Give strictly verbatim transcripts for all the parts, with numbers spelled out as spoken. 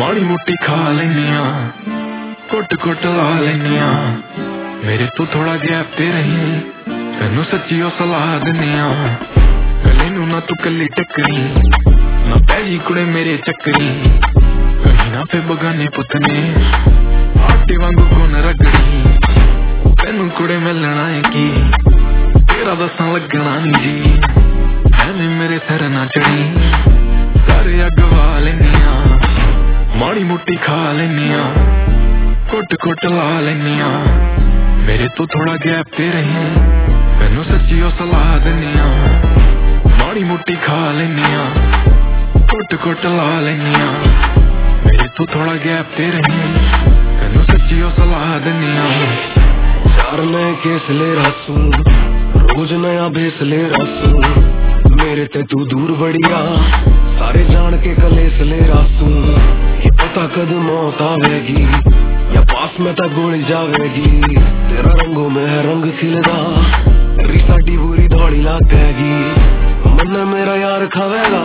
माड़ी मोटी खा लेनिया, कुट कुट ला लेनिया, मेरे तो थोड़ा गैप ते रही, तेनू सच्ची ओ सलाह देनिया। गले नू ना तू कली टकरी, ना पैजी कुड़े मेरे चक्करी, कहीं ना पे बगाने पुतने आटे वांगू गुन रगड़ी। तेनू कुड़े मिलना है की तेरा दसा लगना नी जी, ऐवें मेरे सिर ना चढ़ी, कर अगवा लेनिया, माड़ी मोटी खा लेनिया, कुट कुट ला लेनिया, मेरे तो थोड़ा गैप ते रही, तेनू सच्ची ओ सलाह देनिया। माड़ी मोटी खा लेनिया, कुट कुट ला लेनिया, मेरे तो थोड़ा गैप ते रही, तेनू सच्ची ओ सलाह देनिया। चार नए केस ले रसू, रोज नया भेस ले रसू, मेरे ते तू दूर बढ़िया, सारे जान के कलेस ले रसू। ये पता कद मौत आवेगी, या पास में तक गोली जावेगी, तेरा रंगों में है रंग खिलदा, तेरी साडी बुरी दौड़ी लागेगी। मन मेरा यार खावेगा,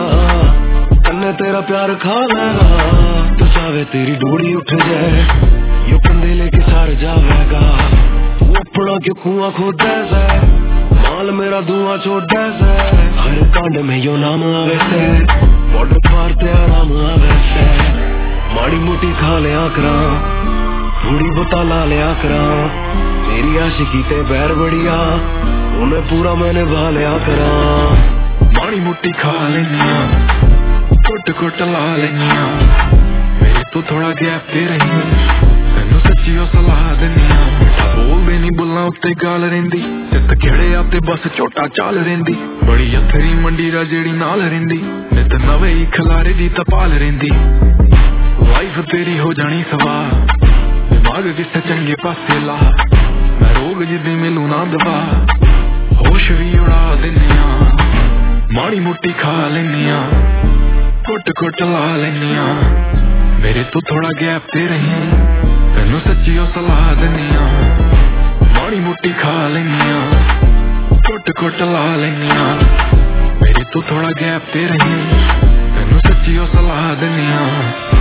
तन्ने तेरा प्यार खावेगा, तो चाहे तेरी डोरी उठ जाए, यो कंधे लेके सार जावेगा। अपना क्यों कुआं खोदा से, माल मेरा धुआं छोड़ा से, हर कांड में यो नाम आवे से, बॉर्डर पार ते आराम आवे से। माड़ी मोटी खा लिया करा, थोड़ी बता ला लिया करा, तेरी आशिकी ते बैर बढ़िया, उन्हें पूरा मैंने भा लिया करा। माड़ी मोटी खा लेनिया, कुट कुट ला लेनिया, मेरे तो थोड़ा गैप ते रही, तेनू सच्ची ओ सलाह देनिया। बोलदे नी बुल्लां उत्ते गाल रहिंदी, जित खेड़े आते बस चोटा चाल रहिंदी, बड़ी अथरी मंडी रा जेड़ी नाल रहिंदी, नित नवे ही खलारे दी तपाल रहिंदी। लाइफ तेरी हो जानी सवा, दिमाग किसे चंगे पासे ला, मैं रोग जिद्दी मिलू ना दवा, होश भी उड़ा देनिया। माड़ी मोटी खा लेनिया, कुट कुट ला लेनिया, मेरे तो थोड़ा गैप ते रही, तेनू सच्ची ओ सलाह देनिया। माड़ी मोटी खा लेनिया, कुट कुट ला लेनिया, मेरे तो थोड़ा गैप ते रही, तेनू सच्ची ओ सलाह देनिया।